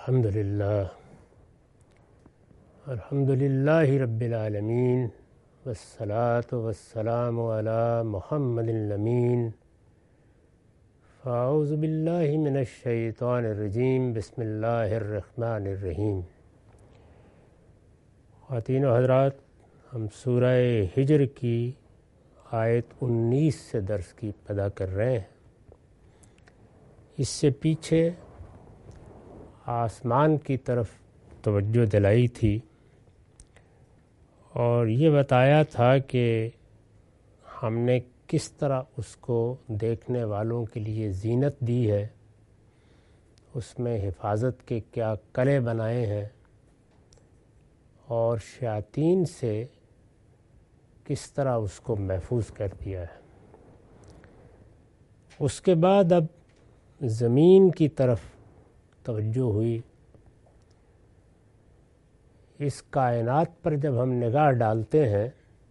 الحمد للہ رب العالمین والصلاة والسلام علی محمد الامین فاعوذ باللہ من الشیطان الرجیم بسم اللہ الرحمن الرحیم۔ خواتین و حضرات، ہم سورہ ہجر کی آیت 19 سے درس کی ابتدا کر رہے ہیں۔ اس سے پیچھے آسمان کی طرف توجہ دلائی تھی اور یہ بتایا تھا کہ ہم نے کس طرح اس کو دیکھنے والوں کے لیے زینت دی ہے، اس میں حفاظت کے کیا قلعے بنائے ہیں اور شیاطین سے کس طرح اس کو محفوظ کر دیا ہے۔ اس کے بعد اب زمین کی طرف توجہ ہوئی۔ اس کائنات پر جب ہم نگاہ ڈالتے ہیں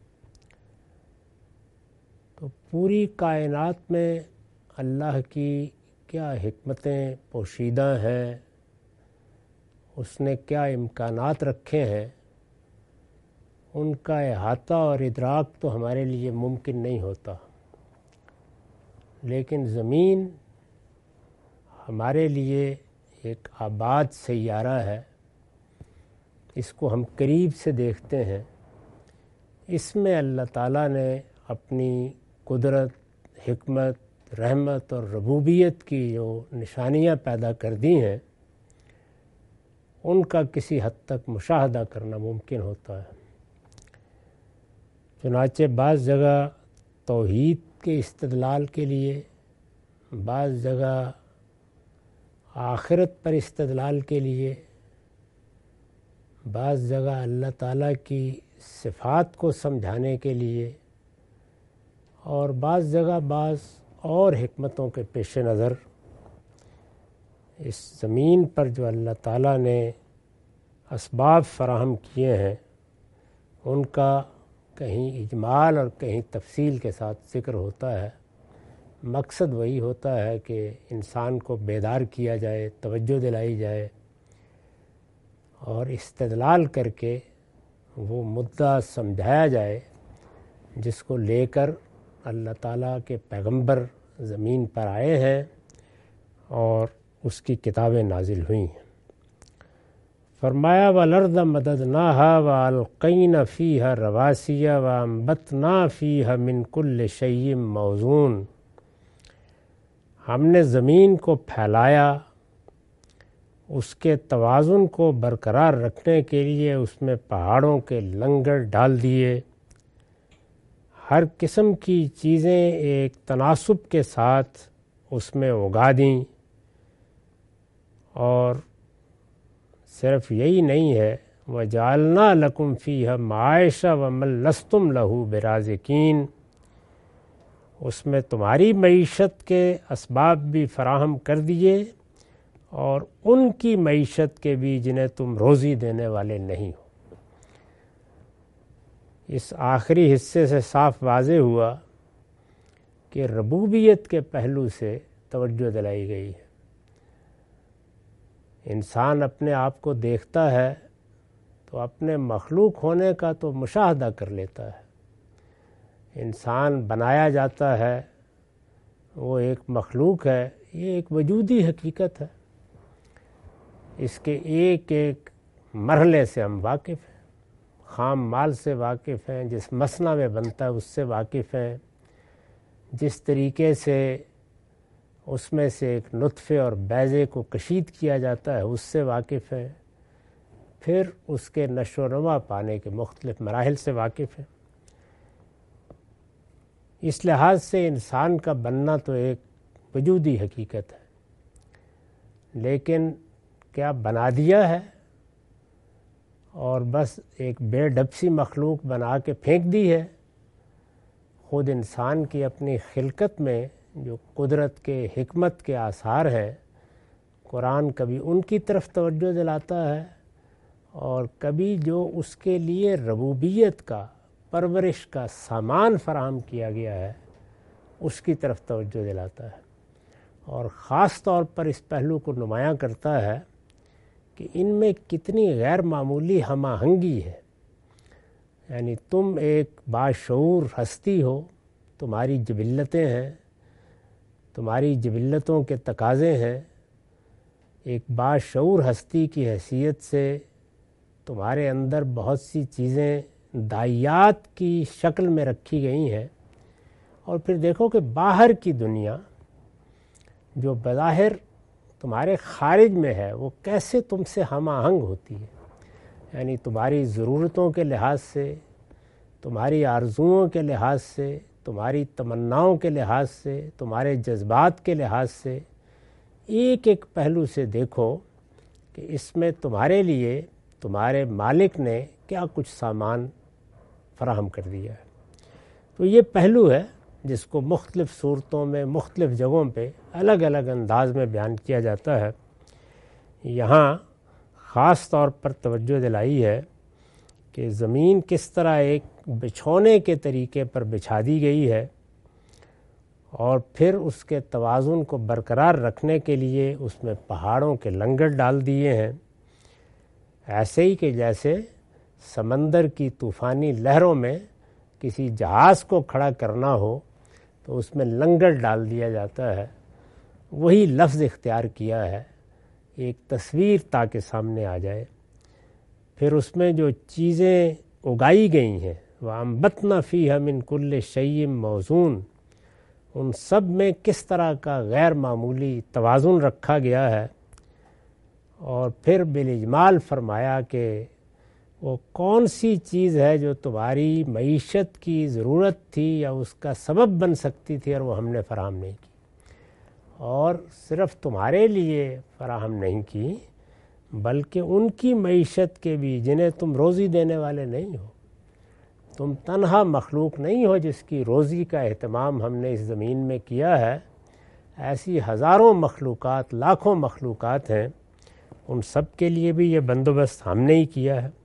تو پوری کائنات میں اللہ کی کیا حکمتیں پوشیدہ ہیں، اس نے کیا امکانات رکھے ہیں، ان کا احاطہ اور ادراک تو ہمارے لیے ممکن نہیں ہوتا، لیکن زمین ہمارے لیے ایک آباد سیارہ ہے۔ اس کو ہم قریب سے دیکھتے ہیں۔ اس میں اللہ تعالیٰ نے اپنی قدرت، حکمت، رحمت اور ربوبیت کی جو نشانیاں پیدا کر دی ہیں، ان کا کسی حد تک مشاہدہ کرنا ممکن ہوتا ہے۔ چنانچہ بعض جگہ توحید کے استدلال کے لیے، بعض جگہ آخرت پر استدلال کے لیے، بعض جگہ اللہ تعالیٰ کی صفات کو سمجھانے کے لیے، اور بعض جگہ بعض اور حکمتوں کے پیش نظر اس زمین پر جو اللہ تعالیٰ نے اسباب فراہم کیے ہیں، ان کا کہیں اجمال اور کہیں تفصیل کے ساتھ ذکر ہوتا ہے۔ مقصد وہی ہوتا ہے کہ انسان کو بیدار کیا جائے، توجہ دلائی جائے اور استدلال کر کے وہ مدعا سمجھایا جائے جس کو لے کر اللہ تعالیٰ کے پیغمبر زمین پر آئے ہیں اور اس کی کتابیں نازل ہوئی ہیں۔ فرمایا وَالْأَرْضَ مَدَدْنَاهَا وَأَلْقَيْنَا فِيهَا رَوَاسِيَ وَأَنبَتْنَا فِيهَا مِنْ كُلِّ شَيْءٍ مَوْزُونٍ۔ ہم نے زمین کو پھیلایا، اس کے توازن کو برقرار رکھنے کے لیے اس میں پہاڑوں کے لنگر ڈال دیے، ہر قسم کی چیزیں ایک تناسب کے ساتھ اس میں اگا دیں۔ اور صرف یہی نہیں ہے، وَجَعَلْنَا لَكُمْ فِيهَا مَعَائِشَ وَمَن لَّسْتُمْ لَهُ بِرَازِقِينَ۔ اس میں تمہاری معیشت کے اسباب بھی فراہم کر دیے اور ان کی معیشت کے بھی جنہیں تم روزی دینے والے نہیں ہو۔ اس آخری حصے سے صاف واضح ہوا کہ ربوبیت کے پہلو سے توجہ دلائی گئی ہے۔ انسان اپنے آپ کو دیکھتا ہے تو اپنے مخلوق ہونے کا تو مشاہدہ کر لیتا ہے۔ انسان بنایا جاتا ہے، وہ ایک مخلوق ہے، یہ ایک وجودی حقیقت ہے۔ اس کے ایک ایک مرحلے سے ہم واقف ہیں، خام مال سے واقف ہیں، جس مصنع میں بنتا ہے اس سے واقف ہیں، جس طریقے سے اس میں سے ایک نطفے اور بیضے کو کشید کیا جاتا ہے اس سے واقف ہیں، پھر اس کے نشو و نما پانے کے مختلف مراحل سے واقف ہیں۔ اس لحاظ سے انسان کا بننا تو ایک وجودی حقیقت ہے، لیکن کیا بنا دیا ہے اور بس ایک بے ڈب سی مخلوق بنا کے پھینک دی ہے؟ خود انسان کی اپنی خلقت میں جو قدرت کے، حکمت کے آثار ہیں، قرآن کبھی ان کی طرف توجہ دلاتا ہے اور کبھی جو اس کے لیے ربوبیت کا، پرورش کا سامان فراہم کیا گیا ہے اس کی طرف توجہ دلاتا ہے، اور خاص طور پر اس پہلو کو نمایاں کرتا ہے کہ ان میں کتنی غیر معمولی ہم آہنگی ہے. یعنی تم ایک باشعور ہستی ہو، تمہاری جبلتیں ہیں، تمہاری جبلتوں کے تقاضے ہیں. ایک باشعور ہستی کی حیثیت سے تمہارے اندر بہت سی چیزیں داعیات کی شکل میں رکھی گئی ہیں. اور پھر دیکھو کہ باہر کی دنیا جو بظاہر تمہارے خارج میں ہے وہ کیسے تم سے ہم آہنگ ہوتی ہے. یعنی تمہاری ضرورتوں کے لحاظ سے، تمہاری آرزوؤں کے لحاظ سے، تمہاری تمناؤں کے لحاظ سے، تمہارے جذبات کے لحاظ سے ایک ایک پہلو سے دیکھو کہ اس میں تمہارے لیے تمہارے مالک نے کیا کچھ سامان فراہم کر دیا ہے. تو یہ پہلو ہے جس کو مختلف صورتوں میں مختلف جگہوں پہ الگ الگ انداز میں بیان کیا جاتا ہے. یہاں خاص طور پر توجہ دلائی ہے کہ زمین کس طرح ایک بچھونے کے طریقے پر بچھا دی گئی ہے، اور پھر اس کے توازن کو برقرار رکھنے کے لیے اس میں پہاڑوں کے لنگر ڈال دیے ہیں. ایسے ہی کہ جیسے سمندر کی طوفانی لہروں میں کسی جہاز کو کھڑا کرنا ہو تو اس میں لنگر ڈال دیا جاتا ہے، وہی لفظ اختیار کیا ہے ایک تصویر تاکہ سامنے آ جائے. پھر اس میں جو چیزیں اگائی گئی ہیں وَأَنبَتْنَا فِيهَا مِن كُلِّ شَيْءٍ مَوْزُونٍ، ان سب میں کس طرح کا غیر معمولی توازن رکھا گیا ہے. اور پھر بالاجمال فرمایا کہ وہ کون سی چیز ہے جو تمہاری معیشت کی ضرورت تھی یا اس کا سبب بن سکتی تھی اور وہ ہم نے فراہم نہیں کی، اور صرف تمہارے لیے فراہم نہیں کی بلکہ ان کی معیشت کے بھی جنہیں تم روزی دینے والے نہیں ہو. تم تنہا مخلوق نہیں ہو جس کی روزی کا اہتمام ہم نے اس زمین میں کیا ہے. ایسی ہزاروں مخلوقات، لاکھوں مخلوقات ہیں، ان سب کے لیے بھی یہ بندوبست ہم نے ہی کیا ہے.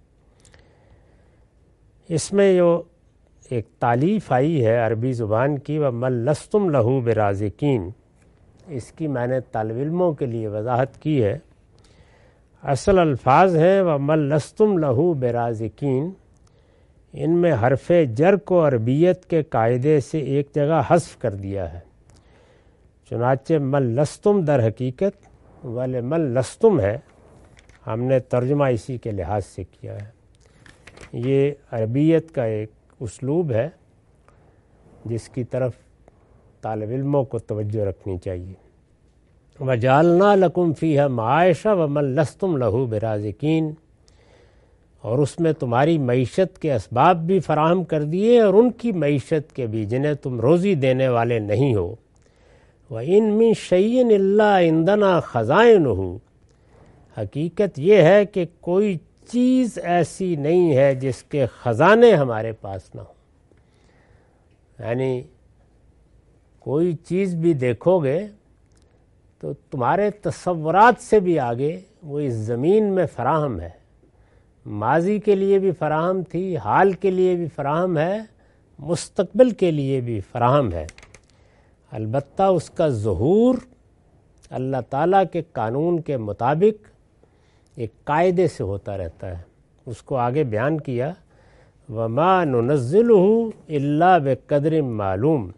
اس میں جو ایک تالیف آئی ہے عربی زبان کی وَمَن لَسْتُمْ لَهُ بِرَازِقِينَ، اس کی میں نے طالب علموں کے لیے وضاحت کی ہے. اصل الفاظ ہیں وَمَن لَسْتُمْ لَهُ بِرَازِقِينَ، ان میں حرف جر کو عربیت کے قاعدے سے ایک جگہ حذف کر دیا ہے. چنانچہ من لستم در حقیقت وَلِمَن لستم ہے، ہم نے ترجمہ اسی کے لحاظ سے کیا ہے. یہ عربیت کا ایک اسلوب ہے جس کی طرف طالب علموں کو توجہ رکھنی چاہیے. وَجَعَلْنَا لَكُمْ فِيهَا مَعَاشًا وَمَن لَسْتُمْ لَهُ بِرَازِقِينَ، اور اس میں تمہاری معیشت کے اسباب بھی فراہم کر دیے اور ان کی معیشت کے بھی جنہیں تم روزی دینے والے نہیں ہو. وَإِن مِّن شَيْءٍ إِلَّا عِندَنَا خَزَائِنُهُ، حقیقت یہ ہے کہ کوئی چیز ایسی نہیں ہے جس کے خزانے ہمارے پاس نہ ہوں. یعنی کوئی چیز بھی دیکھو گے تو تمہارے تصورات سے بھی آگے وہ اس زمین میں فراہم ہے. ماضی کے لیے بھی فراہم تھی، حال کے لیے بھی فراہم ہے، مستقبل کے لیے بھی فراہم ہے. البتہ اس کا ظہور اللہ تعالیٰ کے قانون کے مطابق ایک قاعدے سے ہوتا رہتا ہے. اس کو آگے بیان کیا وَمَا نُنَزِّلُهُ إِلَّا بِقَدْرٍ مَعْلُومٍ،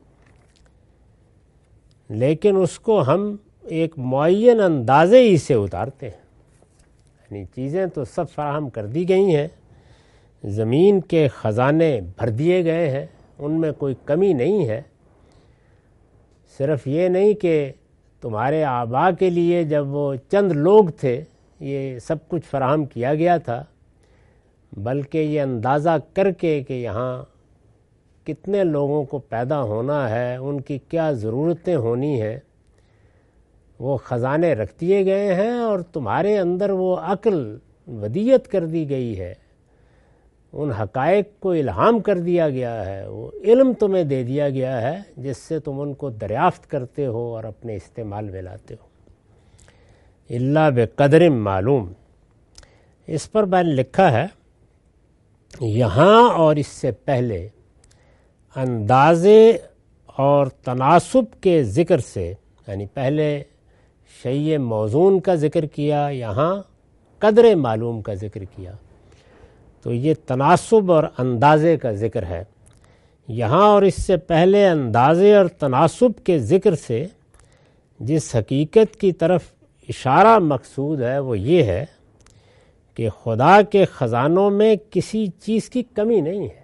لیکن اس کو ہم ایک معین اندازے ہی سے اتارتے ہیں. یعنی چیزیں تو سب فراہم کر دی گئی ہیں، زمین کے خزانے بھر دیے گئے ہیں، ان میں کوئی کمی نہیں ہے. صرف یہ نہیں کہ تمہارے آباء کے لیے جب وہ چند لوگ تھے یہ سب کچھ فراہم کیا گیا تھا، بلکہ یہ اندازہ کر کے کہ یہاں کتنے لوگوں کو پیدا ہونا ہے، ان کی کیا ضرورتیں ہونی ہیں، وہ خزانے رکھ دیے گئے ہیں. اور تمہارے اندر وہ عقل ودیت کر دی گئی ہے، ان حقائق کو الہام کر دیا گیا ہے، وہ علم تمہیں دے دیا گیا ہے جس سے تم ان کو دریافت کرتے ہو اور اپنے استعمال میں لاتے ہو. الا بقدر معلوم، اس پر میں نے لکھا ہے یہاں اور اس سے پہلے اندازے اور تناسب کے ذکر سے، یعنی پہلے شیء موزون کا ذکر کیا، یہاں قدر معلوم کا ذکر کیا۔ تو یہ تناسب اور اندازے کا ذکر ہے یہاں، اور اس سے پہلے اندازے اور تناسب کے ذکر سے جس حقیقت کی طرف اشارہ مقصود ہے وہ یہ ہے کہ خدا کے خزانوں میں کسی چیز کی کمی نہیں ہے۔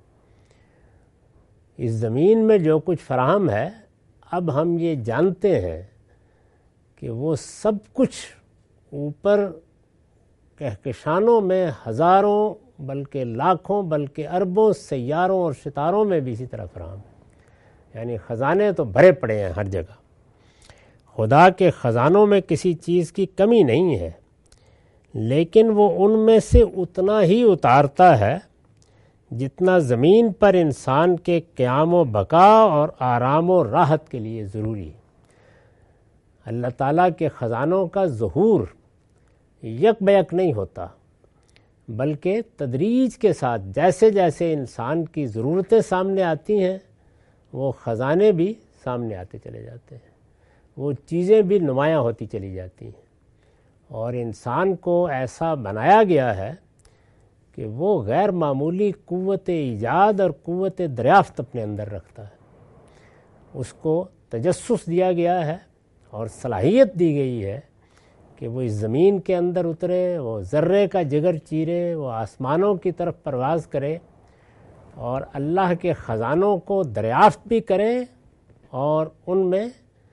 اس زمین میں جو کچھ فراہم ہے، اب ہم یہ جانتے ہیں کہ وہ سب کچھ اوپر کہکشانوں میں ہزاروں بلکہ لاکھوں بلکہ اربوں سیاروں اور ستاروں میں بھی اسی طرح فراہم ہے، یعنی خزانے تو بھرے پڑے ہیں ہر جگہ۔ خدا کے خزانوں میں کسی چیز کی کمی نہیں ہے، لیکن وہ ان میں سے اتنا ہی اتارتا ہے جتنا زمین پر انسان کے قیام و بقا اور آرام و راحت کے لیے ضروری ہے۔ اللہ تعالیٰ کے خزانوں کا ظہور یک بیک نہیں ہوتا، بلکہ تدریج کے ساتھ جیسے جیسے انسان کی ضرورتیں سامنے آتی ہیں وہ خزانے بھی سامنے آتے چلے جاتے ہیں، وہ چیزیں بھی نمایاں ہوتی چلی جاتی ہیں، اور انسان کو ایسا بنایا گیا ہے کہ وہ غیر معمولی قوت ایجاد اور قوت دریافت اپنے اندر رکھتا ہے۔ اس کو تجسس دیا گیا ہے اور صلاحیت دی گئی ہے کہ وہ اس زمین کے اندر اترے، وہ ذرے کا جگر چیرے، وہ آسمانوں کی طرف پرواز کرے اور اللہ کے خزانوں کو دریافت بھی کرے اور ان میں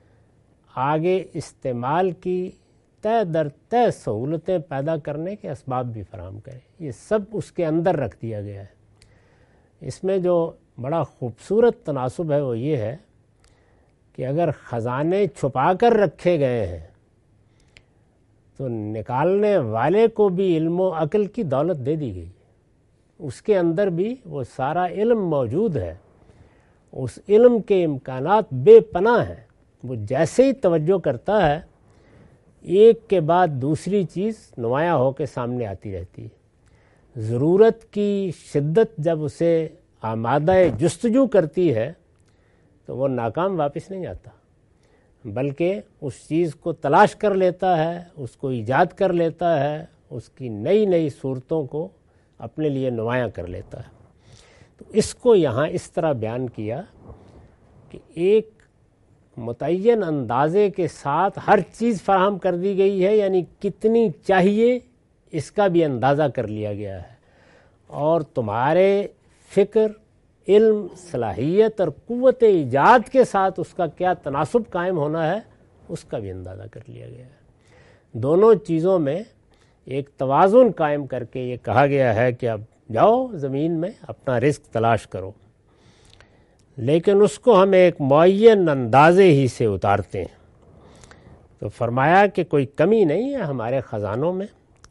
آگے استعمال کی طے در طے سہولتیں پیدا کرنے کے اسباب بھی فراہم کرے۔ یہ سب اس کے اندر رکھ دیا گیا ہے۔ اس میں جو بڑا خوبصورت تناسب ہے وہ یہ ہے کہ اگر خزانے چھپا کر رکھے گئے ہیں تو نکالنے والے کو بھی علم و عقل کی دولت دے دی گئی، اس کے اندر بھی وہ سارا علم موجود ہے، اس علم کے امکانات بے پناہ ہیں۔ وہ جیسے ہی توجہ کرتا ہے ایک کے بعد دوسری چیز نمایاں ہو کے سامنے آتی رہتی ہے۔ ضرورت کی شدت جب اسے آمادہ جستجو کرتی ہے تو وہ ناکام واپس نہیں آتا، بلکہ اس چیز کو تلاش کر لیتا ہے، اس کو ایجاد کر لیتا ہے، اس کی نئی نئی صورتوں کو اپنے لیے نمایاں کر لیتا ہے۔ تو اس کو یہاں اس طرح بیان کیا کہ ایک متعین اندازے کے ساتھ ہر چیز فراہم کر دی گئی ہے، یعنی کتنی چاہیے اس کا بھی اندازہ کر لیا گیا ہے، اور تمہارے فکر، علم، صلاحیت اور قوت ایجاد کے ساتھ اس کا کیا تناسب قائم ہونا ہے اس کا بھی اندازہ کر لیا گیا ہے۔ دونوں چیزوں میں ایک توازن قائم کر کے یہ کہا گیا ہے کہ اب جاؤ زمین میں اپنا رزق تلاش کرو، لیکن اس کو ہم ایک معین اندازے ہی سے اتارتے ہیں۔ تو فرمایا کہ کوئی کمی نہیں ہے ہمارے خزانوں میں،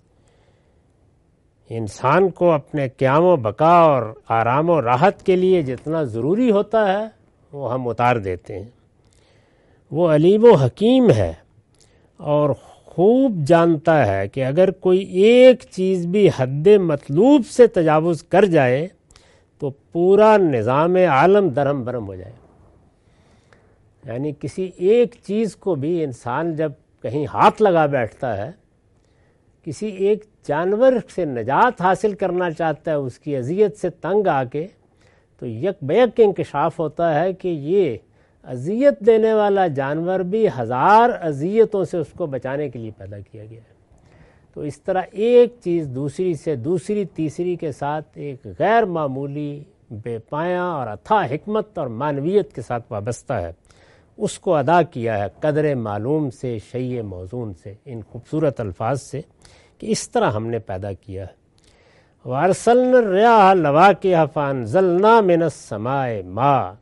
انسان کو اپنے قیام و بقا اور آرام و راحت کے لیے جتنا ضروری ہوتا ہے وہ ہم اتار دیتے ہیں۔ وہ علیم و حکیم ہے اور خوب جانتا ہے کہ اگر کوئی ایک چیز بھی حد مطلوب سے تجاوز کر جائے تو پورا نظام عالم درہم برہم ہو جائے۔ یعنی کسی ایک چیز کو بھی انسان جب کہیں ہاتھ لگا بیٹھتا ہے، کسی ایک جانور سے نجات حاصل کرنا چاہتا ہے اس کی اذیت سے تنگ آ کے، تو یک بیک انکشاف ہوتا ہے کہ یہ اذیت دینے والا جانور بھی ہزار اذیتوں سے اس کو بچانے کے لیے پیدا کیا گیا ہے۔ تو اس طرح ایک چیز دوسری سے، دوسری تیسری کے ساتھ ایک غیر معمولی بے پایاں اور اتھاہ حکمت اور معنویت کے ساتھ وابستہ ہے، اس کو ادا کیا ہے قدر معلوم سے، شیء موزون سے، ان خوبصورت الفاظ سے کہ اس طرح ہم نے پیدا کیا ہے۔ وَأَرْسَلْنَا الرِّيَاحَ لَوَاقِحَ فَأَنزَلْنَا مِنَ السَّمَاءِ مَاءً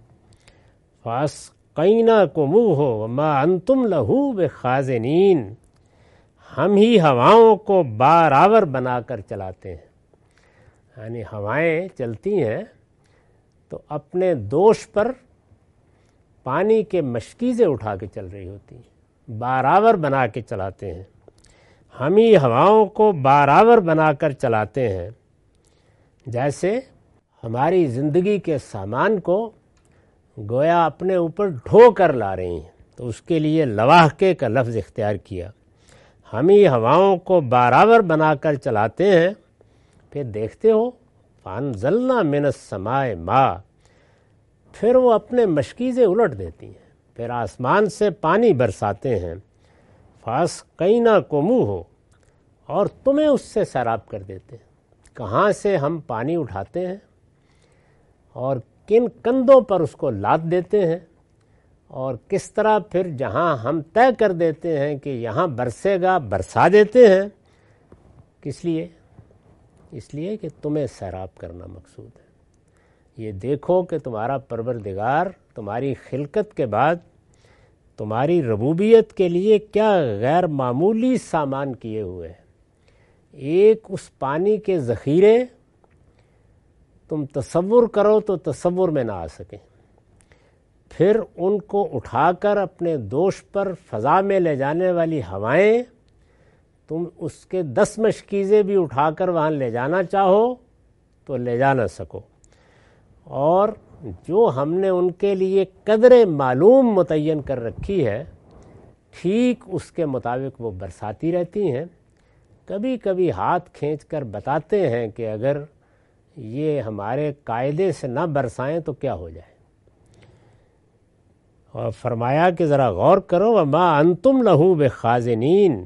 فَأَسْقَيْنَاكُمُوهُ وَمَا أَنْتُمْ لَهُ بِخَازِنِينَ۔ ہم ہی ہواؤں کو بارآور بنا کر چلاتے ہیں، یعنی ہوائیں چلتی ہیں تو اپنے دوش پر پانی کے مشکیزیں اٹھا کے چل رہی ہوتی ہیں، بارآور بنا کے چلاتے ہیں۔ ہم ہی ہواؤں کو بارآور بنا کر چلاتے ہیں، جیسے ہماری زندگی کے سامان کو گویا اپنے اوپر ڈھو کر لا رہی ہیں، تو اس کے لیے لواحقے کا لفظ اختیار کیا۔ ہم ہی ہواؤں کو برابر بنا کر چلاتے ہیں. پھر دیکھتے ہو فانزلنا من السماء ماء، پھر وہ اپنے مشکیزیں الٹ دیتی ہیں، پھر آسمان سے پانی برساتے ہیں. فاسقیناکموہ، ہو اور تمہیں اس سے سیراب کر دیتے ہیں. کہاں سے ہم پانی اٹھاتے ہیں اور کن کندھوں پر اس کو لاد دیتے ہیں، اور کس طرح پھر جہاں ہم طے کر دیتے ہیں کہ یہاں برسے گا برسا دیتے ہیں. کس لیے؟ اس لیے کہ تمہیں سیراب کرنا مقصود ہے. یہ دیکھو کہ تمہارا پروردگار تمہاری خلقت کے بعد تمہاری ربوبیت کے لیے کیا غیر معمولی سامان کیے ہوئے ہیں. ایک اس پانی کے ذخیرے تم تصور کرو تو تصور میں نہ آ سکیں. پھر ان کو اٹھا کر اپنے دوش پر فضا میں لے جانے والی ہوائیں، تم اس کے 10 مشکیزیں بھی اٹھا کر وہاں لے جانا چاہو تو لے جا نہ سکو. اور جو ہم نے ان کے لیے قدر معلوم متعین کر رکھی ہے، ٹھیک اس کے مطابق وہ برساتی رہتی ہیں. کبھی کبھی ہاتھ کھینچ کر بتاتے ہیں کہ اگر یہ ہمارے قاعدے سے نہ برسائیں تو کیا ہو جائے. اور فرمایا کہ ذرا غور کرو وما انتم لہو بخازنین،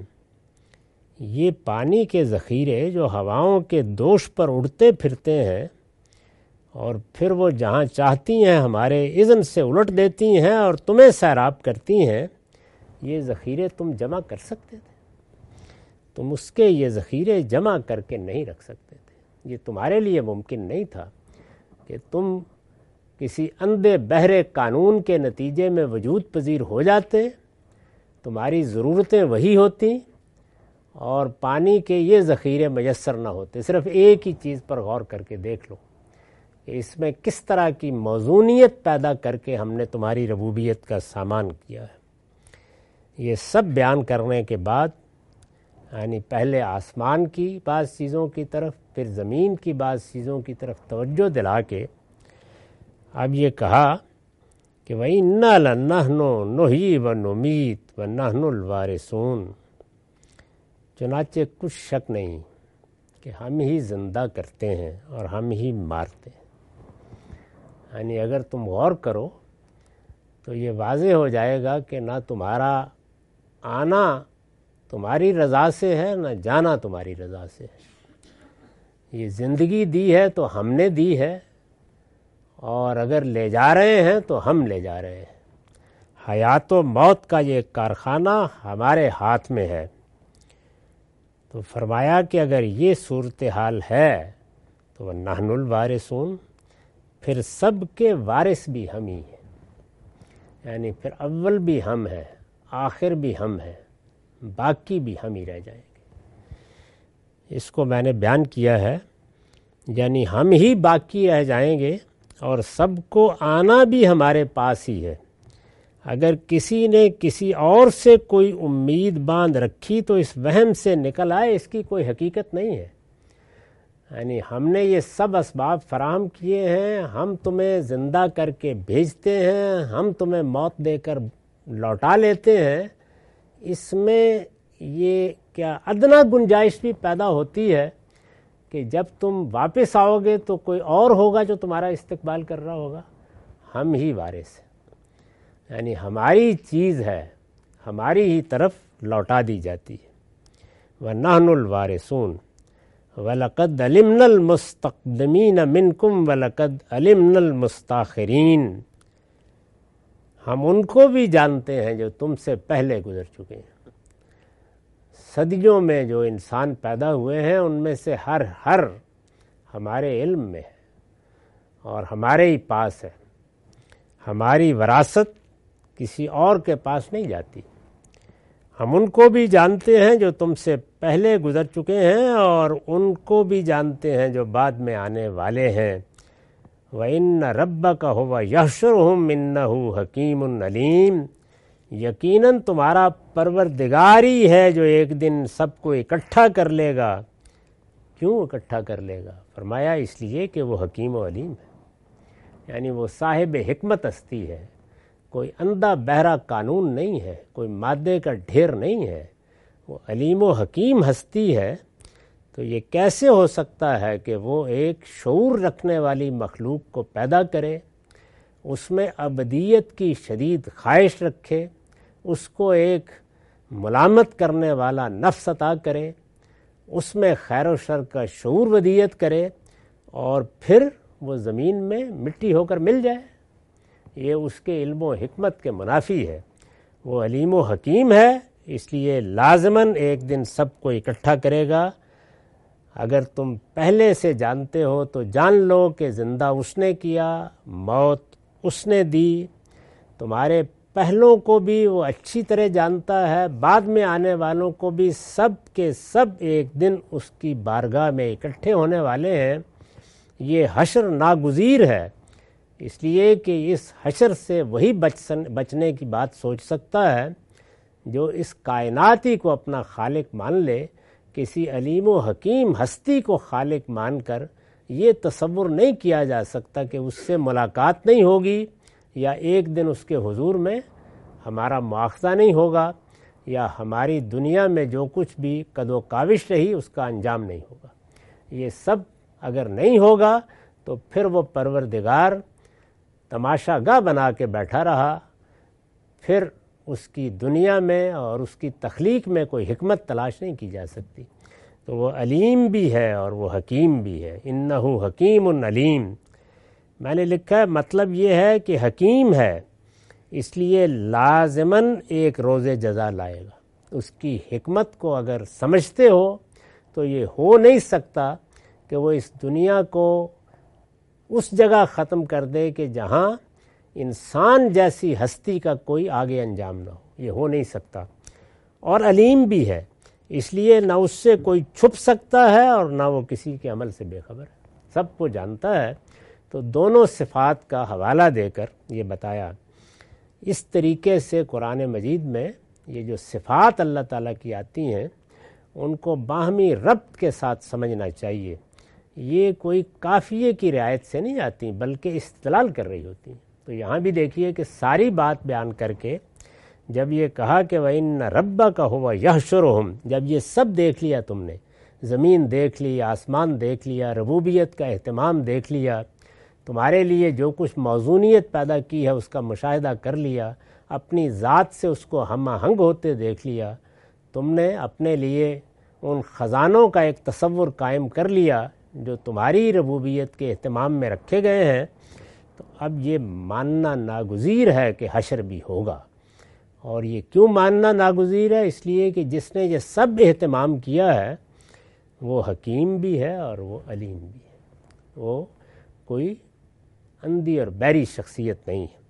یہ پانی کے ذخیرے جو ہواؤں کے دوش پر اڑتے پھرتے ہیں اور پھر وہ جہاں چاہتی ہیں ہمارے اذن سے الٹ دیتی ہیں اور تمہیں سیراب کرتی ہیں، یہ ذخیرے تم جمع کر سکتے تھے؟ تم اس کے یہ ذخیرے جمع کر کے نہیں رکھ سکتے تھے. یہ تمہارے لیے ممکن نہیں تھا کہ تم کسی اندھے بہرے قانون کے نتیجے میں وجود پذیر ہو جاتے، تمہاری ضرورتیں وہی ہوتی اور پانی کے یہ ذخیرے میسر نہ ہوتے. صرف ایک ہی چیز پر غور کر کے دیکھ لو کہ اس میں کس طرح کی موزونیت پیدا کر کے ہم نے تمہاری ربوبیت کا سامان کیا ہے. یہ سب بیان کرنے کے بعد، یعنی پہلے آسمان کی بعض چیزوں کی طرف، پھر زمین کی بعض چیزوں کی طرف توجہ دلا کے اب یہ کہا کہ وَإِنَّا لَنَحْنُ نُحْيِي وَنُمِيتُ وَنَحْنُ الْوَارِثُونَ، چنانچہ کچھ شک نہیں کہ ہم ہی زندہ کرتے ہیں اور ہم ہی مارتے ہیں. یعنی اگر تم غور کرو تو یہ واضح ہو جائے گا کہ نہ تمہارا آنا تمہاری رضا سے ہے، نہ جانا تمہاری رضا سے ہے. یہ زندگی دی ہے تو ہم نے دی ہے، اور اگر لے جا رہے ہیں تو ہم لے جا رہے ہیں. حیات و موت کا یہ کارخانہ ہمارے ہاتھ میں ہے. تو فرمایا کہ اگر یہ صورتحال ہے تو نحن الوارثون، پھر سب کے وارث بھی ہم ہی ہیں. یعنی پھر اول بھی ہم ہیں، آخر بھی ہم ہیں، باقی بھی ہم ہی رہ جائیں گے. اس کو میں نے بیان کیا ہے، یعنی ہم ہی باقی رہ جائیں گے اور سب کو آنا بھی ہمارے پاس ہی ہے. اگر کسی نے کسی اور سے کوئی امید باندھ رکھی تو اس وہم سے نکل آئے، اس کی کوئی حقیقت نہیں ہے. یعنی ہم نے یہ سب اسباب فراہم کیے ہیں، ہم تمہیں زندہ کر کے بھیجتے ہیں، ہم تمہیں موت دے کر لوٹا لیتے ہیں. اس میں یہ کیا ادنا گنجائش بھی پیدا ہوتی ہے کہ جب تم واپس آؤ گے تو کوئی اور ہوگا جو تمہارا استقبال کر رہا ہوگا. ہم ہی وارث ہیں، یعنی ہماری چیز ہے، ہماری ہی طرف لوٹا دی جاتی ہے. وَنَحْنُ الْوَارِثُونَ وَلَقَدْ عَلِمْنَا الْمُسْتَقْدِمِينَ مِنْكُمْ وَلَقَدْ عَلِمْنَا الْمُسْتَأْخِرِينَ، ہم ان کو بھی جانتے ہیں جو تم سے پہلے گزر چکے ہیں. صدیوں میں جو انسان پیدا ہوئے ہیں ان میں سے ہر ہمارے علم میں ہے اور ہمارے ہی پاس ہے. ہماری وراثت کسی اور کے پاس نہیں جاتی. ہم ان کو بھی جانتے ہیں جو تم سے پہلے گزر چکے ہیں اور ان کو بھی جانتے ہیں جو بعد میں آنے والے ہیں. وَإِنَّ رَبَّكَ هُوَ يَحْشُرُهُمْ إِنَّهُ حَكِيمٌ عَلِيمٌ، یقیناً تمہارا پروردگار ہی ہے جو ایک دن سب کو اکٹھا کر لے گا. کیوں اکٹھا کر لے گا؟ فرمایا اس لیے کہ وہ حکیم و علیم ہے، یعنی وہ صاحب حکمت ہستی ہے. کوئی اندھا بہرا قانون نہیں ہے، کوئی مادے کا ڈھیر نہیں ہے. وہ علیم و حکیم ہستی ہے تو یہ کیسے ہو سکتا ہے کہ وہ ایک شعور رکھنے والی مخلوق کو پیدا کرے، اس میں ابدیت کی شدید خواہش رکھے، اس کو ایک ملامت کرنے والا نفس عطا کرے، اس میں خیر و شر کا شعور ودیت کرے، اور پھر وہ زمین میں مٹی ہو کر مل جائے؟ یہ اس کے علم و حکمت کے منافی ہے۔ وہ علیم و حکیم ہے، اس لیے لازماً ایک دن سب کو اکٹھا کرے گا۔ اگر تم پہلے سے جانتے ہو تو جان لو کہ زندہ اس نے کیا، موت اس نے دی، تمہارے پہلوں کو بھی وہ اچھی طرح جانتا ہے، بعد میں آنے والوں کو بھی، سب کے سب ایک دن اس کی بارگاہ میں اکٹھے ہونے والے ہیں۔ یہ حشر ناگزیر ہے، اس لیے کہ اس حشر سے وہی بچنے کی بات سوچ سکتا ہے جو اس کائناتی کو اپنا خالق مان لے۔ کسی علیم و حکیم ہستی کو خالق مان کر یہ تصور نہیں کیا جا سکتا کہ اس سے ملاقات نہیں ہوگی، یا ایک دن اس کے حضور میں ہمارا مواخذہ نہیں ہوگا، یا ہماری دنیا میں جو کچھ بھی قد و کاوش رہی اس کا انجام نہیں ہوگا۔ یہ سب اگر نہیں ہوگا تو پھر وہ پروردگار تماشا گاہ بنا کے بیٹھا رہا، پھر اس کی دنیا میں اور اس کی تخلیق میں کوئی حکمت تلاش نہیں کی جا سکتی۔ تو وہ علیم بھی ہے اور وہ حکیم بھی ہے۔ انہ حکیم علیم، میں نے لکھا ہے مطلب یہ ہے کہ حکیم ہے اس لیے لازماً ایک روز جزا لائے گا۔ اس کی حکمت کو اگر سمجھتے ہو تو یہ ہو نہیں سکتا کہ وہ اس دنیا کو اس جگہ ختم کر دے کہ جہاں انسان جیسی ہستی کا کوئی آگے انجام نہ ہو، یہ ہو نہیں سکتا۔ اور علیم بھی ہے اس لیے نہ اس سے کوئی چھپ سکتا ہے اور نہ وہ کسی کے عمل سے بے خبر ہے، سب کو جانتا ہے۔ تو دونوں صفات کا حوالہ دے کر یہ بتایا۔ اس طریقے سے قرآن مجید میں یہ جو صفات اللہ تعالیٰ کی آتی ہیں ان کو باہمی ربط کے ساتھ سمجھنا چاہیے۔ یہ کوئی قافیے کی رعایت سے نہیں آتی بلکہ استدلال کر رہی ہوتی ہیں۔ تو یہاں بھی دیکھیے کہ ساری بات بیان کر کے جب یہ کہا کہ وَإِنَّ رَبَّكَ هُوَ يَحْشُرُهُمْ، جب یہ سب دیکھ لیا تم نے، زمین دیکھ لی، آسمان دیکھ لیا، ربوبیت کا اہتمام دیکھ لیا، تمہارے لیے جو کچھ موزونیت پیدا کی ہے اس کا مشاہدہ کر لیا، اپنی ذات سے اس کو ہم آہنگ ہوتے دیکھ لیا، تم نے اپنے لیے ان خزانوں کا ایک تصور قائم کر لیا جو تمہاری ربوبیت کے اہتمام میں رکھے گئے ہیں، تو اب یہ ماننا ناگزیر ہے کہ حشر بھی ہوگا۔ اور یہ کیوں ماننا ناگزیر ہے؟ اس لیے کہ جس نے یہ سب اہتمام کیا ہے وہ حکیم بھی ہے اور وہ علیم بھی ہے، وہ کوئی اندھی اور بیری شخصیت نہیں ہے۔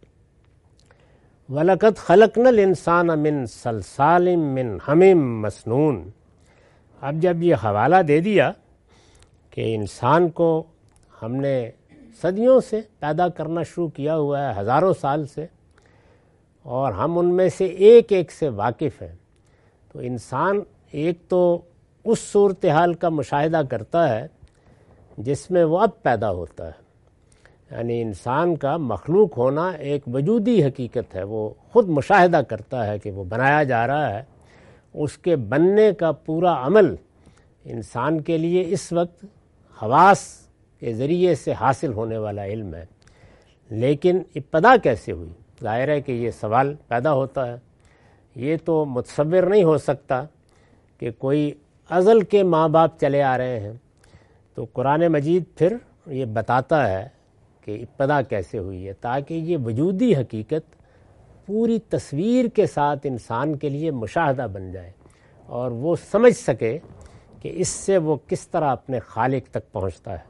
وَلَقَدْ خَلَقْنَا الْإِنسَانَ مِنْ صَلْصَالٍ مِّنْ حَمٍ مَّسْنُونٍ، اب جب یہ حوالہ دے دیا کہ انسان کو ہم نے صدیوں سے پیدا کرنا شروع کیا ہوا ہے، ہزاروں سال سے، اور ہم ان میں سے ایک ایک سے واقف ہیں، تو انسان ایک تو اس صورتحال کا مشاہدہ کرتا ہے جس میں وہ اب پیدا ہوتا ہے، یعنی انسان کا مخلوق ہونا ایک وجودی حقیقت ہے، وہ خود مشاہدہ کرتا ہے کہ وہ بنایا جا رہا ہے۔ اس کے بننے کا پورا عمل انسان کے لیے اس وقت حواس کے ذریعے سے حاصل ہونے والا علم ہے، لیکن ابتدا کیسے ہوئی؟ ظاہر ہے کہ یہ سوال پیدا ہوتا ہے۔ یہ تو متصور نہیں ہو سکتا کہ کوئی ازل کے ماں باپ چلے آ رہے ہیں، تو قرآن مجید پھر یہ بتاتا ہے کہ ابتدا کیسے ہوئی ہے، تاکہ یہ وجودی حقیقت پوری تصویر کے ساتھ انسان کے لیے مشاہدہ بن جائے اور وہ سمجھ سکے کہ اس سے وہ کس طرح اپنے خالق تک پہنچتا ہے۔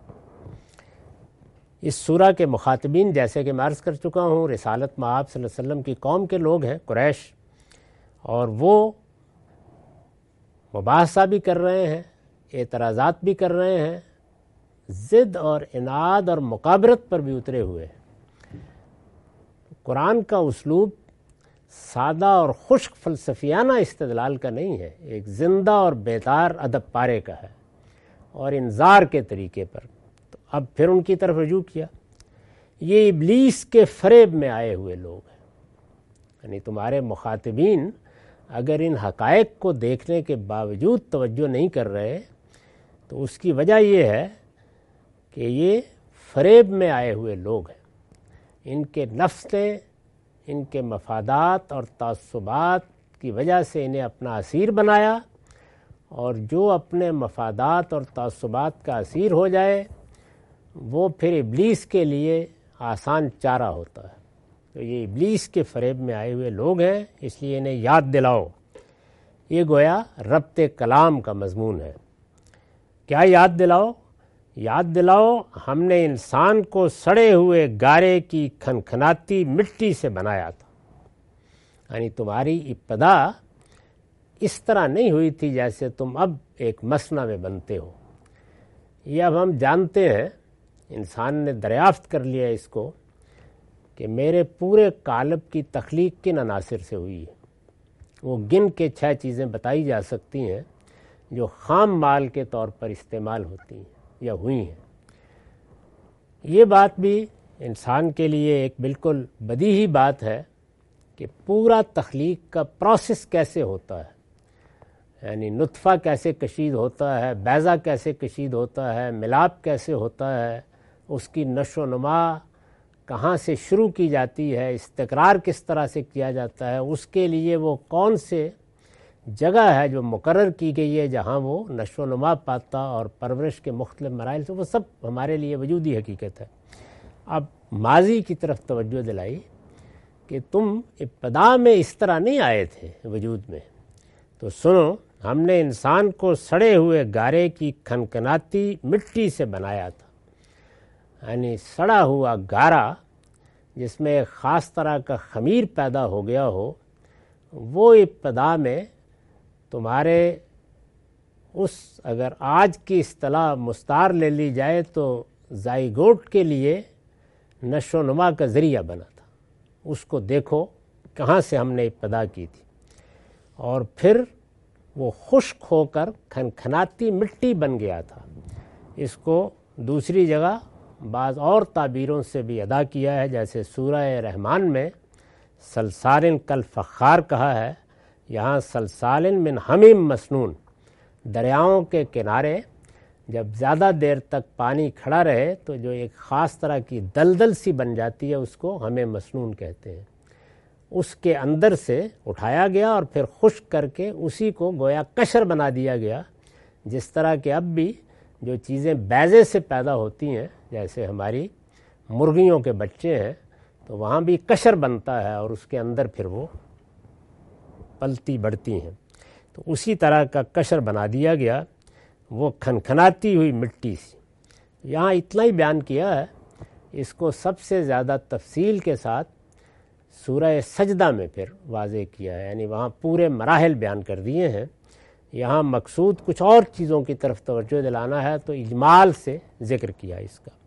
اس سورہ کے مخاطبین جیسے کہ میں عرض کر چکا ہوں رسالت مآب صلی اللہ علیہ وسلم کی قوم کے لوگ ہیں، قریش، اور وہ مباحثہ بھی کر رہے ہیں، اعتراضات بھی کر رہے ہیں، ضد اور عناد اور مقابرت پر بھی اترے ہوئے ہیں۔ قرآن کا اسلوب سادہ اور خشک فلسفیانہ استدلال کا نہیں ہے، ایک زندہ اور بیدار ادب پارے کا ہے اور انذار کے طریقے پر۔ تو اب پھر ان کی طرف رجوع کیا، یہ ابلیس کے فریب میں آئے ہوئے لوگ ہیں، یعنی تمہارے مخاطبین اگر ان حقائق کو دیکھنے کے باوجود توجہ نہیں کر رہے تو اس کی وجہ یہ ہے کہ یہ فریب میں آئے ہوئے لوگ ہیں. ان کے نفس نے ان کے مفادات اور تعصبات کی وجہ سے انہیں اپنا اسیر بنایا، اور جو اپنے مفادات اور تعصبات کا اسیر ہو جائے وہ پھر ابلیس کے لیے آسان چارہ ہوتا ہے. تو یہ ابلیس کے فریب میں آئے ہوئے لوگ ہیں، اس لیے انہیں یاد دلاؤ. یہ گویا ربط کلام کا مضمون ہے. کیا یاد دلاؤ؟ یاد دلاؤ ہم نے انسان کو سڑے ہوئے گارے کی کھنکھناتی مٹی سے بنایا تھا. یعنی تمہاری ابتدا اس طرح نہیں ہوئی تھی جیسے تم اب ایک مصنع میں بنتے ہو. یہ اب ہم جانتے ہیں، انسان نے دریافت کر لیا اس کو کہ میرے پورے قالب کی تخلیق کن عناصر سے ہوئی ہے. وہ گن کے 6 چیزیں بتائی جا سکتی ہیں جو خام مال کے طور پر استعمال ہوتی ہیں یا ہوئی ہیں. یہ بات بھی انسان کے لیے ایک بالکل بدیہی بات ہے کہ پورا تخلیق کا پروسیس کیسے ہوتا ہے، یعنی نطفہ کیسے کشید ہوتا ہے، بیضہ کیسے کشید ہوتا ہے، ملاپ کیسے ہوتا ہے، اس کی نشو و نما کہاں سے شروع کی جاتی ہے، استقرار کس طرح سے کیا جاتا ہے، اس کے لیے وہ کون سے جگہ ہے جو مقرر کی گئی ہے جہاں وہ نشو و نما پاتا اور پرورش کے مختلف مراحل سے، وہ سب ہمارے لیے وجودی حقیقت ہے. اب ماضی کی طرف توجہ دلائی کہ تم ابتدا میں اس طرح نہیں آئے تھے وجود میں. تو سنو، ہم نے انسان کو سڑے ہوئے گارے کی کھنکھناتی مٹی سے بنایا تھا. یعنی سڑا ہوا گارا جس میں ایک خاص طرح کا خمیر پیدا ہو گیا ہو، وہ ابتدا میں تمہارے اس، اگر آج کی اصطلاح مستعار لے لی جائے تو زائگوٹ کے لیے نشو و نما کا ذریعہ بنا تھا. اس کو دیکھو کہاں سے ہم نے ابتدا کی تھی، اور پھر وہ خشک ہو کر کھنکھناتی مٹی بن گیا تھا. اس کو دوسری جگہ بعض اور تعبیروں سے بھی ادا کیا ہے، جیسے سورہ رحمان میں سلسال کالفخار کہا ہے، یہاں سلسال من حمیم مسنون. دریاؤں کے کنارے جب زیادہ دیر تک پانی کھڑا رہے تو جو ایک خاص طرح کی دلدل سی بن جاتی ہے اس کو ہمیں مسنون کہتے ہیں. اس کے اندر سے اٹھایا گیا اور پھر خشک کر کے اسی کو گویا قشر بنا دیا گیا. جس طرح کہ اب بھی جو چیزیں بیضے سے پیدا ہوتی ہیں، جیسے ہماری مرغیوں کے بچے ہیں، تو وہاں بھی قشر بنتا ہے اور اس کے اندر پھر وہ پلتی بڑھتی ہیں. تو اسی طرح کا قشر بنا دیا گیا وہ کھنکھناتی ہوئی مٹی سی. یہاں اتنا ہی بیان کیا ہے. اس کو سب سے زیادہ تفصیل کے ساتھ سورہ سجدہ میں پھر واضح کیا ہے، یعنی وہاں پورے مراحل بیان کر دیے ہیں. یہاں مقصود کچھ اور چیزوں کی طرف توجہ دلانا ہے تو اجمال سے ذکر کیا اس کا،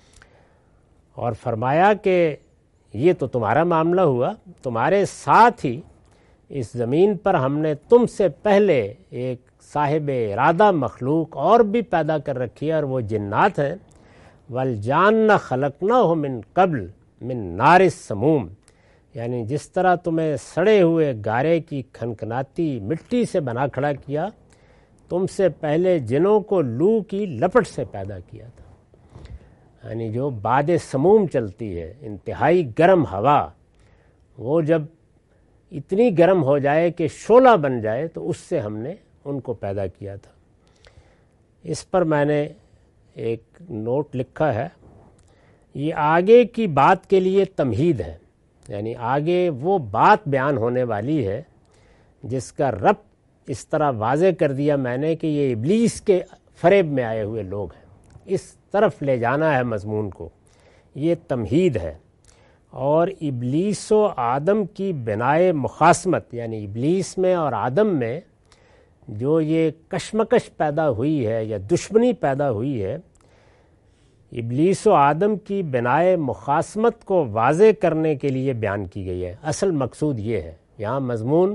اور فرمایا کہ یہ تو تمہارا معاملہ ہوا، تمہارے ساتھ ہی اس زمین پر ہم نے تم سے پہلے ایک صاحب ارادہ مخلوق اور بھی پیدا کر رکھی ہے، اور وہ جنات ہیں. والجان خلقناہ من قبل من نار السموم. یعنی جس طرح تمہیں سڑے ہوئے گارے کی کھنکھناتی مٹی سے بنا کھڑا کیا، تم سے پہلے جنوں کو لو کی لپٹ سے پیدا کیا تھا. یعنی جو باد سموم چلتی ہے، انتہائی گرم ہوا، وہ جب اتنی گرم ہو جائے کہ شعلہ بن جائے تو اس سے ہم نے ان کو پیدا کیا تھا. اس پر میں نے ایک نوٹ لکھا ہے، یہ آگے کی بات کے لیے تمہید ہے. یعنی آگے وہ بات بیان ہونے والی ہے جس کا ربط اس طرح واضح کر دیا میں نے کہ یہ ابلیس کے فریب میں آئے ہوئے لوگ ہیں. اس طرف لے جانا ہے مضمون کو، یہ تمہید ہے. اور ابلیس و آدم کی بنائے مخاصمت، یعنی ابلیس میں اور آدم میں جو یہ کشمکش پیدا ہوئی ہے یا دشمنی پیدا ہوئی ہے، ابلیس و آدم کی بنائے مخاصمت کو واضح کرنے کے لیے بیان کی گئی ہے. اصل مقصود یہ ہے، یہاں مضمون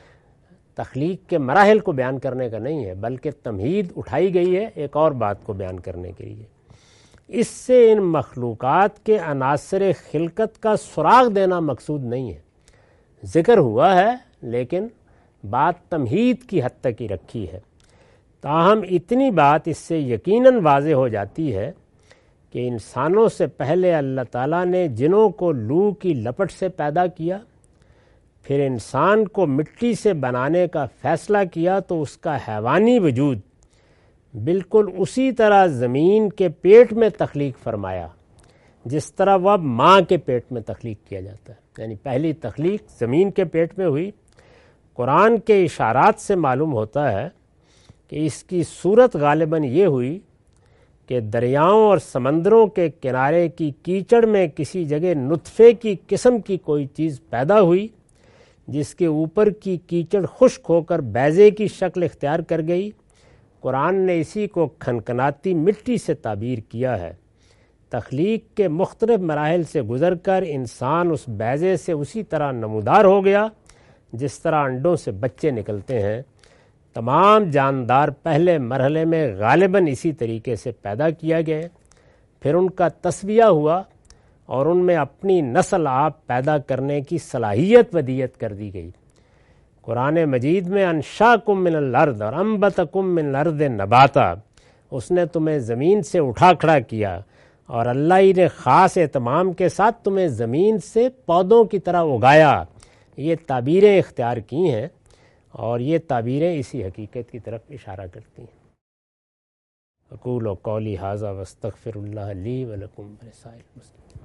تخلیق کے مراحل کو بیان کرنے کا نہیں ہے، بلکہ تمہید اٹھائی گئی ہے ایک اور بات کو بیان کرنے کے لیے. اس سے ان مخلوقات کے عناصر خلقت کا سراغ دینا مقصود نہیں ہے. ذکر ہوا ہے لیکن بات تمہید کی حد تک ہی رکھی ہے، تاہم اتنی بات اس سے یقیناً واضح ہو جاتی ہے کہ انسانوں سے پہلے اللہ تعالیٰ نے جنوں کو لو کی لپٹ سے پیدا کیا، پھر انسان کو مٹی سے بنانے کا فیصلہ کیا تو اس کا حیوانی وجود بالکل اسی طرح زمین کے پیٹ میں تخلیق فرمایا جس طرح وہ اب ماں کے پیٹ میں تخلیق کیا جاتا ہے، یعنی پہلی تخلیق زمین کے پیٹ میں ہوئی۔ قرآن کے اشارات سے معلوم ہوتا ہے کہ اس کی صورت غالباً یہ ہوئی کہ دریاؤں اور سمندروں کے کنارے کی کیچڑ میں کسی جگہ نطفے کی قسم کی کوئی چیز پیدا ہوئی جس کے اوپر کی کیچڑ خشک ہو کر بیضے کی شکل اختیار کر گئی۔ قرآن نے اسی کو کھنکھناتی مٹی سے تعبیر کیا ہے۔ تخلیق کے مختلف مراحل سے گزر کر انسان اس بیضے سے اسی طرح نمودار ہو گیا جس طرح انڈوں سے بچے نکلتے ہیں۔ تمام جاندار پہلے مرحلے میں غالباً اسی طریقے سے پیدا کیا گئے، پھر ان کا تصفیہ ہوا اور ان میں اپنی نسل آپ پیدا کرنے کی صلاحیت ودیت کر دی گئی۔ قرآن مجید میں انشاکم من الارض اور انبتکم من الارض نباتا، اس نے تمہیں زمین سے اٹھا کھڑا کیا اور اللہ ہی نے خاص اہتمام کے ساتھ تمہیں زمین سے پودوں کی طرح اگایا۔ یہ تعبیریں اختیار کی ہیں اور یہ تعبیریں اسی حقیقت کی طرف اشارہ کرتی ہیں۔ اقول قولی ھذا واستغفر اللہ لی ولکم ولسائر المسلمین۔